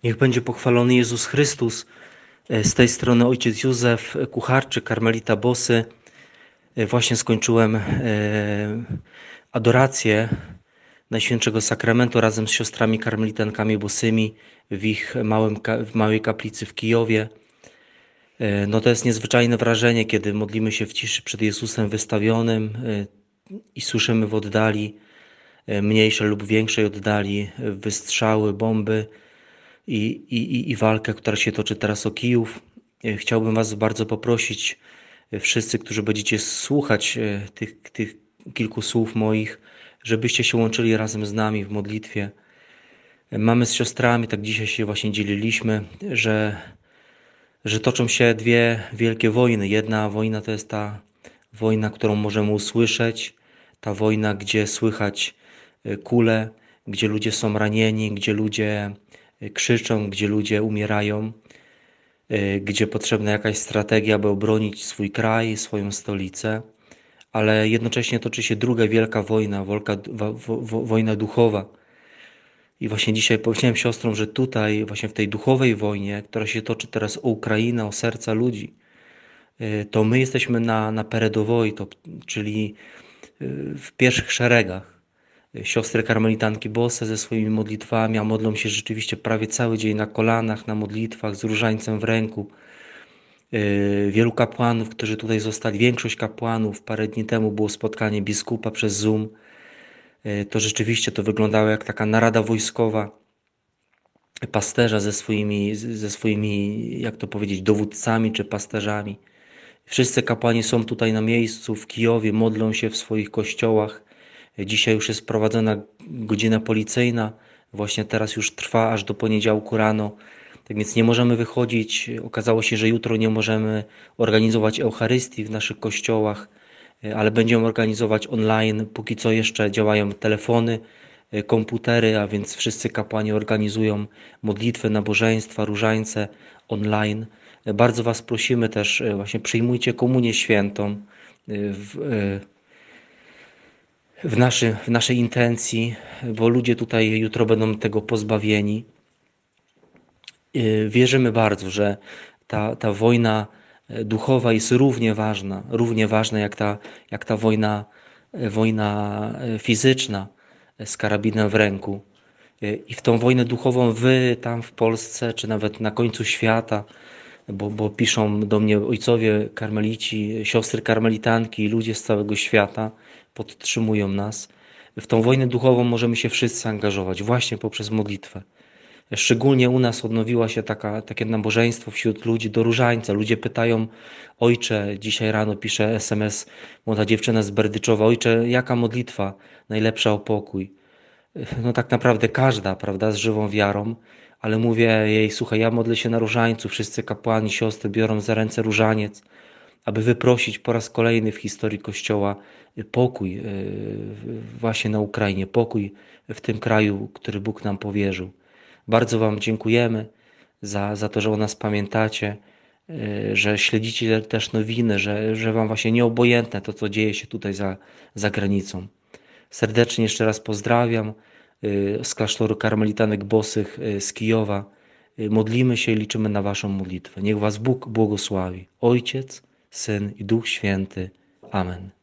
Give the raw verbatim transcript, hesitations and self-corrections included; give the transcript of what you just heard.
Niech będzie pochwalony Jezus Chrystus. Z tej strony ojciec Józef Kucharczyk, karmelita Bosy. Właśnie skończyłem adorację Najświętszego Sakramentu razem z siostrami karmelitankami bosymi w ich małym, w małej kaplicy w Kijowie. No to jest niezwyczajne wrażenie, kiedy modlimy się w ciszy przed Jezusem wystawionym i słyszymy w oddali, mniejszej lub większej oddali, wystrzały, bomby i, i, i walkę, która się toczy teraz o Kijów. Chciałbym Was bardzo poprosić, wszyscy, którzy będziecie słuchać tych, tych kilku słów moich, żebyście się łączyli razem z nami w modlitwie. Mamy z siostrami, tak dzisiaj się właśnie dzieliliśmy, że, że toczą się dwie wielkie wojny. Jedna wojna to jest ta wojna, którą możemy usłyszeć, ta wojna, gdzie słychać kule, gdzie ludzie są ranieni, gdzie ludzie krzyczą, gdzie ludzie umierają, gdzie potrzebna jakaś strategia, by obronić swój kraj, swoją stolicę. Ale jednocześnie toczy się druga wielka wojna, wolka, wo, wo, wojna duchowa. I właśnie dzisiaj powiedziałem siostrom, że tutaj, właśnie w tej duchowej wojnie, która się toczy teraz o Ukrainę, o serca ludzi, to my jesteśmy na, na peredowoi, to, czyli w pierwszych szeregach. Siostry karmelitanki bose ze swoimi modlitwami, a modlą się rzeczywiście prawie cały dzień na kolanach, na modlitwach, z różańcem w ręku. Wielu kapłanów, którzy tutaj zostali, większość kapłanów, parę dni temu było spotkanie biskupa przez Zoom. To rzeczywiście to wyglądało jak taka narada wojskowa pasterza ze swoimi, ze swoimi, jak to powiedzieć, dowódcami czy pasterzami. Wszyscy kapłani są tutaj na miejscu w Kijowie, modlą się w swoich kościołach. Dzisiaj już jest prowadzona godzina policyjna, właśnie teraz już trwa aż do poniedziałku rano. Tak więc nie możemy wychodzić. Okazało się, że jutro nie możemy organizować Eucharystii w naszych kościołach, ale będziemy organizować online. Póki co jeszcze działają telefony, komputery, a więc wszyscy kapłani organizują modlitwy, nabożeństwa, różańce online. Bardzo Was prosimy też, właśnie przyjmujcie komunię świętą w, w, naszy, w naszej intencji, bo ludzie tutaj jutro będą tego pozbawieni. Wierzymy bardzo, że ta, ta wojna duchowa jest równie ważna, równie ważna jak ta, jak ta wojna, wojna fizyczna z karabinem w ręku. I w tą wojnę duchową wy tam w Polsce, czy nawet na końcu świata, bo, bo piszą do mnie ojcowie karmelici, siostry karmelitanki, ludzie z całego świata podtrzymują nas. W tą wojnę duchową możemy się wszyscy angażować właśnie poprzez modlitwę. Szczególnie u nas odnowiła się taka, takie nabożeństwo wśród ludzi do różańca. Ludzie pytają, ojcze, dzisiaj rano pisze es em es młoda dziewczyna z Berdyczowa, ojcze, jaka modlitwa najlepsza o pokój? No tak naprawdę każda, prawda, z żywą wiarą, ale mówię jej, słuchaj, ja modlę się na różańcu, wszyscy kapłani, siostry biorą za ręce różaniec, aby wyprosić po raz kolejny w historii Kościoła pokój właśnie na Ukrainie, pokój w tym kraju, który Bóg nam powierzył. Bardzo Wam dziękujemy za, za to, że o nas pamiętacie, że śledzicie też nowiny, że, że Wam właśnie nieobojętne to, co dzieje się tutaj za, za granicą. Serdecznie jeszcze raz pozdrawiam z klasztoru karmelitanek bosych z Kijowa. Modlimy się i liczymy na Waszą modlitwę. Niech Was Bóg błogosławi. Ojciec, Syn i Duch Święty. Amen.